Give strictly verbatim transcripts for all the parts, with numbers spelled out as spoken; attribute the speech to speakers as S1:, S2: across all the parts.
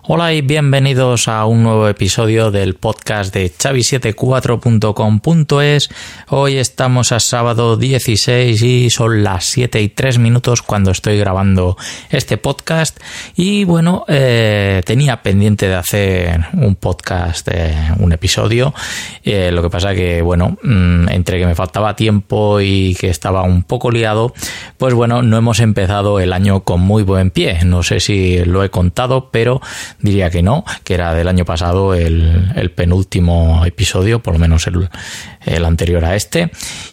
S1: Hola y bienvenidos a un nuevo episodio del podcast de Xavi setenta y cuatro punto com punto es. Hoy estamos a sábado dieciséis y son las siete y tres minutos cuando estoy grabando este podcast. Y bueno, eh, tenía pendiente de hacer un podcast, eh, un episodio. Eh, lo que pasa que, bueno, entre que me faltaba tiempo y que estaba un poco liado, pues bueno, no hemos empezado el año con muy buen pie. No sé si lo he contado, pero diría que no, que era del año pasado el, el penúltimo episodio, por lo menos el, el anterior a este.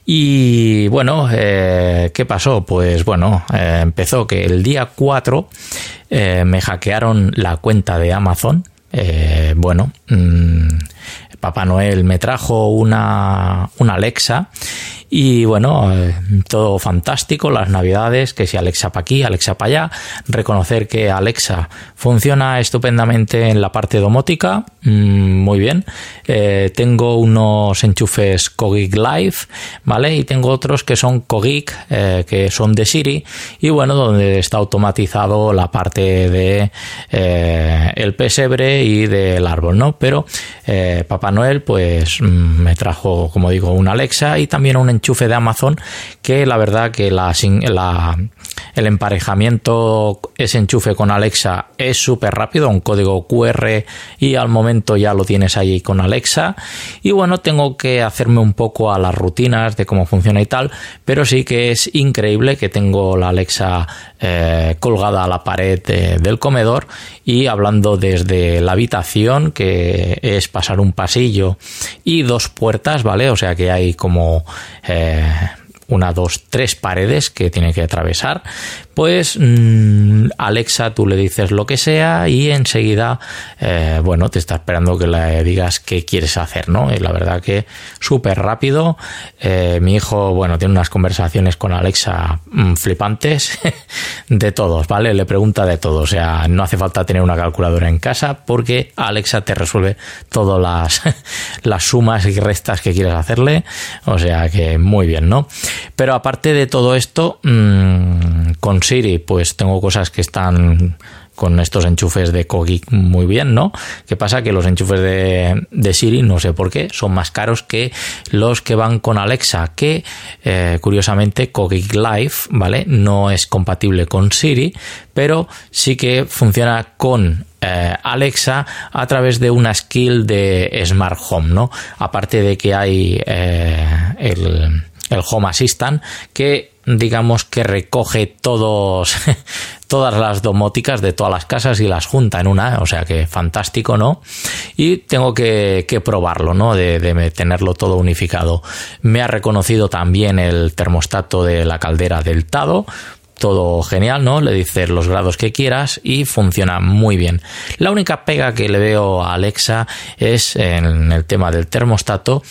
S1: Y bueno, eh, ¿qué pasó? Pues bueno, eh, empezó que el día cuatro eh, me hackearon la cuenta de Amazon. Eh, bueno, mmm, Papá Noel me trajo una, una Alexa. Y bueno, eh, todo fantástico, las navidades, que si Alexa para aquí, Alexa para allá. Reconocer que Alexa funciona estupendamente en la parte domótica, mmm, muy bien. Eh, tengo unos enchufes Cogeek Live, ¿vale? Y tengo otros que son Cogeek, eh, que son de Siri. Y bueno, donde está automatizado la parte de eh, el pesebre y del árbol, ¿no? Pero eh, Papá Noel, pues mmm, me trajo, como digo, una Alexa y también un enchufe enchufe de Amazon, que la verdad que la, la, el emparejamiento, ese enchufe con Alexa es súper rápido, un código Q R y al momento ya lo tienes ahí con Alexa. Y bueno, tengo que hacerme un poco a las rutinas de cómo funciona y tal, pero sí que es increíble que tengo la Alexa eh, colgada a la pared de, del comedor y hablando desde la habitación, que es pasar un pasillo y dos puertas, ¿vale? O sea que hay como Eh, una, dos, tres paredes que tiene que atravesar, pues mmm, Alexa, tú le dices lo que sea y enseguida, eh, bueno, te está esperando que le digas qué quieres hacer, ¿no? Y la verdad que súper rápido. Eh, mi hijo, bueno, tiene unas conversaciones con Alexa mmm, flipantes de todos, ¿vale? Le pregunta de todo, o sea, no hace falta tener una calculadora en casa porque Alexa te resuelve todas las, las sumas y restas que quieres hacerle, o sea que muy bien, ¿no? Pero aparte de todo esto, mmm, con Siri, pues tengo cosas que están con estos enchufes de Cogeek muy bien, ¿no? ¿Qué pasa? Que los enchufes de, de Siri, no sé por qué, son más caros que los que van con Alexa, que eh, curiosamente Cogeek Live, ¿vale? No es compatible con Siri, pero sí que funciona con Eh, Alexa a través de una skill de Smart Home, ¿no? Aparte de que hay eh, el, el Home Assistant que digamos que recoge todos todas las domóticas de todas las casas y las junta en una, o sea que fantástico, ¿no? Y tengo que, que probarlo, ¿no? De, de tenerlo todo unificado. Me ha reconocido también el termostato de la caldera del Tado. Todo genial, ¿no? Le dices los grados que quieras y funciona muy bien. La única pega que le veo a Alexa es en el tema del termostato,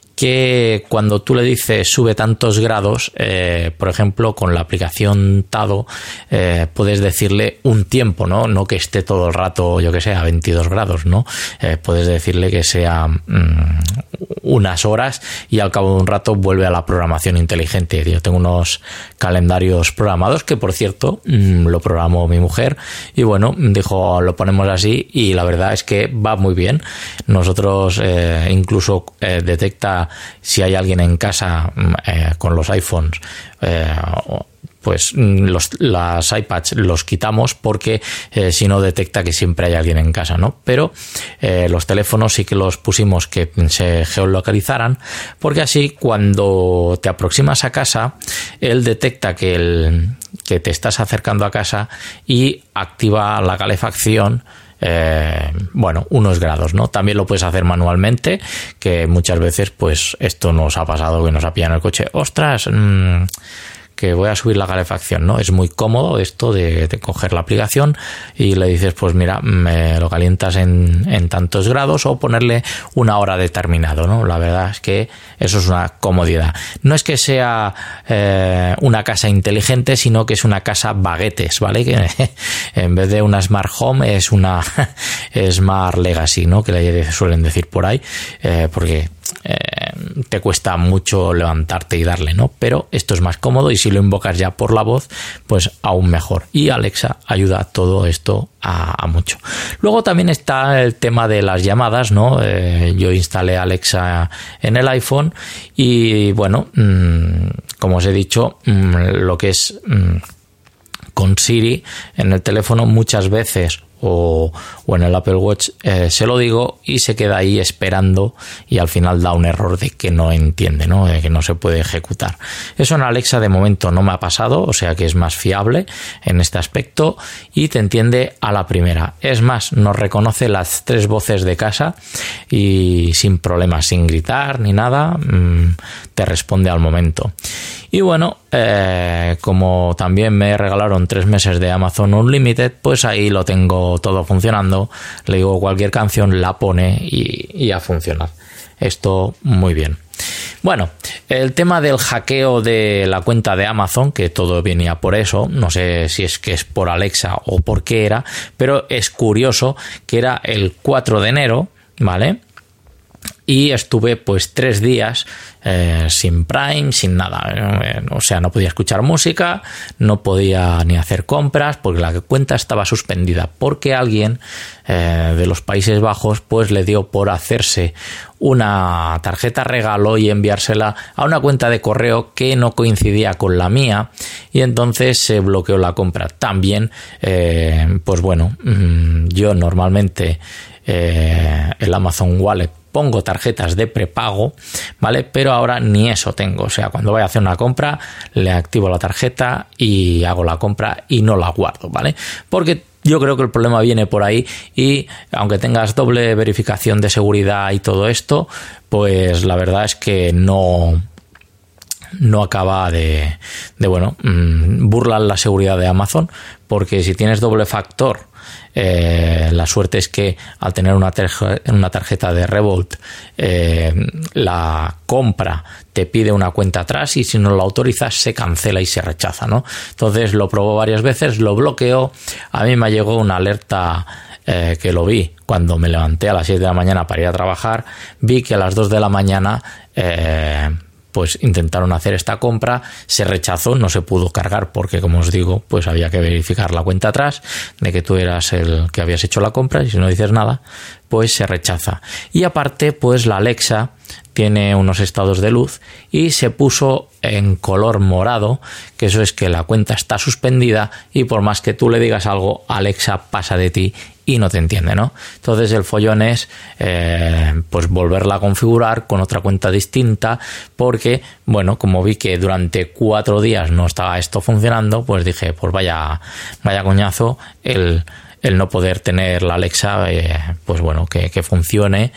S1: que cuando tú le dices sube tantos grados, eh, por ejemplo, con la aplicación Tado, eh, puedes decirle un tiempo, ¿no? No que esté todo el rato, yo que sé, a veintidós grados, ¿no? Eh, puedes decirle que sea mmm, unas horas y al cabo de un rato vuelve a la programación inteligente. Yo tengo unos calendarios programados que, por cierto, mmm, lo programó mi mujer y bueno, dijo, lo ponemos así y la verdad es que va muy bien. Nosotros eh, incluso eh, detecta si hay alguien en casa eh, con los iPhones, eh, pues los, las iPads los quitamos porque eh, si no detecta que siempre hay alguien en casa, ¿no? Pero eh, los teléfonos sí que los pusimos que se geolocalizaran porque así cuando te aproximas a casa, él detecta que, el, que te estás acercando a casa y activa la calefacción. Eh, bueno, unos grados, ¿no? También lo puedes hacer manualmente, que muchas veces, pues, esto nos ha pasado que nos ha pillado en el coche. ¡Ostras! Mmm, que voy a subir la calefacción, ¿no? Es muy cómodo esto de, de coger la aplicación y le dices, pues mira, me lo calientas en, en tantos grados o ponerle una hora determinado, ¿no? La verdad es que eso es una comodidad. No es que sea eh, una casa inteligente, sino que es una casa baguettes, ¿vale? Que en vez de una Smart Home es una Smart Legacy, ¿no? Que le suelen decir por ahí, eh, porque eh, te cuesta mucho levantarte y darle, ¿no? Pero esto es más cómodo y si lo invocas ya por la voz, pues aún mejor. Y Alexa ayuda a todo esto a, a mucho. Luego también está el tema de las llamadas, ¿no? Eh, yo instalé Alexa en el iPhone y bueno, mmm, como os he dicho, mmm, lo que es mmm, con Siri en el teléfono muchas veces o, o en el Apple Watch eh, se lo digo y se queda ahí esperando y al final da un error de que no entiende, ¿no? De que no se puede ejecutar. Eso en Alexa de momento no me ha pasado, o sea que es más fiable en este aspecto y te entiende a la primera. Es más, nos reconoce las tres voces de casa y sin problemas, sin gritar ni nada, mmm, te responde al momento. Y bueno, eh, como también me regalaron tres meses de Amazon Unlimited, pues ahí lo tengo todo funcionando. Le digo cualquier canción, la pone y, y a funcionar. Esto muy bien. Bueno, el tema del hackeo de la cuenta de Amazon, que todo venía por eso, no sé si es que es por Alexa o por qué era, pero es curioso que era el cuatro de enero, ¿vale? Y estuve pues tres días eh, sin Prime, sin nada. Eh, o sea, no podía escuchar música, no podía ni hacer compras porque la cuenta estaba suspendida. Porque alguien eh, de los Países Bajos pues le dio por hacerse una tarjeta regalo y enviársela a una cuenta de correo que no coincidía con la mía y entonces se bloqueó la compra. También, eh, pues bueno, yo normalmente eh, el Amazon Wallet pongo tarjetas de prepago, ¿vale? Pero ahora ni eso tengo. O sea, cuando voy a hacer una compra, le activo la tarjeta y hago la compra y no la guardo, ¿vale? Porque yo creo que el problema viene por ahí y aunque tengas doble verificación de seguridad y todo esto, pues la verdad es que no... no acaba de, de bueno, mmm, burlar la seguridad de Amazon, porque si tienes doble factor, eh, la suerte es que al tener una, tarjeta, una tarjeta de Revolt, eh, la compra te pide una cuenta atrás y si no la autorizas se cancela y se rechaza, ¿no? Entonces lo probó varias veces, lo bloqueó, a mí me llegó una alerta eh, que lo vi cuando me levanté a las seis de la mañana para ir a trabajar, vi que a las dos de la mañana eh, pues intentaron hacer esta compra, se rechazó, no se pudo cargar porque, como os digo, pues había que verificar la cuenta atrás de que tú eras el que habías hecho la compra y si no dices nada, pues se rechaza. Y aparte, pues la Alexa tiene unos estados de luz y se puso en color morado, que eso es que la cuenta está suspendida y por más que tú le digas algo, Alexa pasa de ti y no te entiende, ¿no? Entonces el follón es eh, pues volverla a configurar con otra cuenta distinta porque, bueno, como vi que durante cuatro días no estaba esto funcionando, pues dije, pues vaya, vaya coñazo el, el no poder tener la Alexa, eh, pues bueno, que, que funcione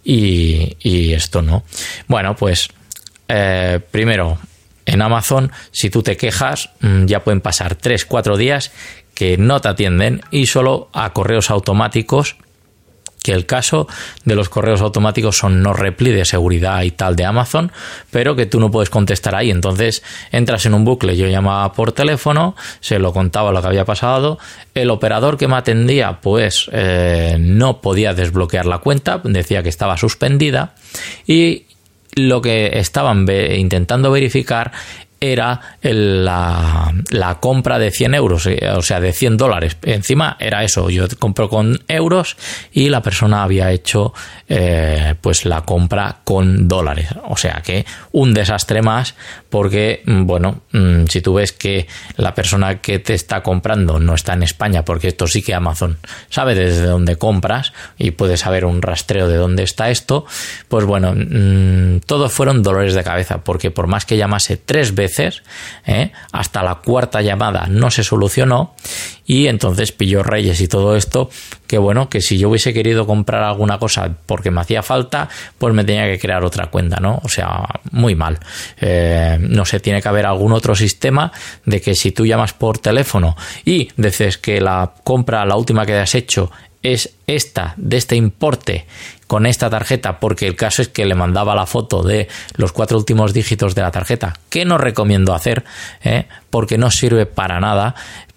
S1: y, y esto no. Bueno, pues eh, primero en Amazon, si tú te quejas, ya pueden pasar tres cuatro días que no te atienden y solo a correos automáticos, que el caso de los correos automáticos son no repli de seguridad y tal de Amazon, pero que tú no puedes contestar ahí, entonces entras en un bucle. Yo llamaba por teléfono, se lo contaba lo que había pasado, el operador que me atendía pues eh, no podía desbloquear la cuenta, decía que estaba suspendida y lo que estaban ve- intentando verificar era el, la, la compra de cien euros, o sea, de cien dólares. Encima era eso, yo compro con euros y la persona había hecho eh, pues la compra con dólares. O sea que un desastre más porque, bueno, si tú ves que la persona que te está comprando no está en España, porque esto sí que Amazon sabe desde dónde compras y puede saber un rastreo de dónde está esto, pues bueno, mmm, todos fueron dolores de cabeza porque por más que llamase tres veces, ¿eh? hasta la cuarta llamada no se solucionó y entonces pilló reyes y todo esto, que bueno, que si yo hubiese querido comprar alguna cosa porque me hacía falta, pues me tenía que crear otra cuenta, ¿no? O sea, muy mal. Eh, no sé, tiene que haber algún otro sistema de que si tú llamas por teléfono y dices que la compra, la última que has hecho, es esta, de este importe, con esta tarjeta, porque el caso es que le mandaba la foto de los cuatro últimos dígitos de la tarjeta, que no recomiendo hacer, ¿eh? porque no sirve para nada,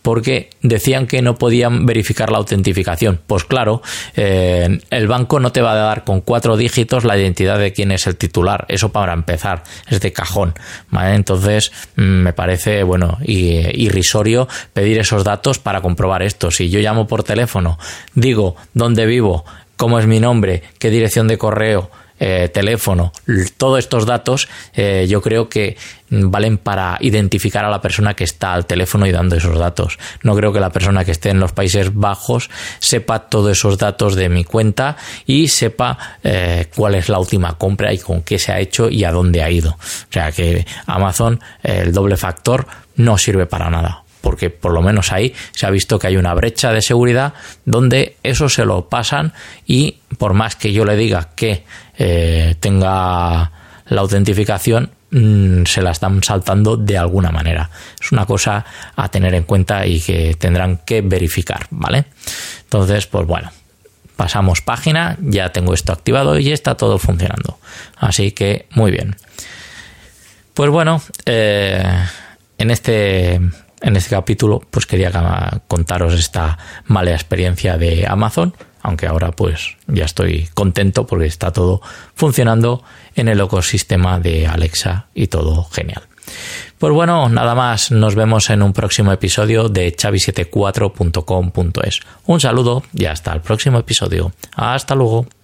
S1: porque decían que no podían verificar la autentificación. Pues claro, eh, el banco no te va a dar con cuatro dígitos la identidad de quién es el titular. Eso para empezar, es de cajón, ¿vale? Entonces me parece, bueno, irrisorio pedir esos datos para comprobar esto. Si yo llamo por teléfono, digo dónde vivo, cómo es mi nombre, qué dirección de correo, eh, teléfono, todos estos datos, eh, yo creo que valen para identificar a la persona que está al teléfono y dando esos datos. No creo que la persona que esté en los Países Bajos sepa todos esos datos de mi cuenta y sepa eh, cuál es la última compra y con qué se ha hecho y a dónde ha ido. O sea que Amazon, eh, el doble factor, no sirve para nada, porque por lo menos ahí se ha visto que hay una brecha de seguridad donde eso se lo pasan y por más que yo le diga que eh, tenga la autentificación, mmm, se la están saltando de alguna manera. Es una cosa a tener en cuenta y que tendrán que verificar, ¿vale? Entonces, pues bueno, pasamos página, ya tengo esto activado y está todo funcionando. Así que muy bien. Pues bueno, eh, en este... En este capítulo pues quería contaros esta mala experiencia de Amazon, aunque ahora pues ya estoy contento porque está todo funcionando en el ecosistema de Alexa y todo genial. Pues bueno, nada más, nos vemos en un próximo episodio de chavi setenta y cuatro punto com punto es. Un saludo y hasta el próximo episodio. Hasta luego.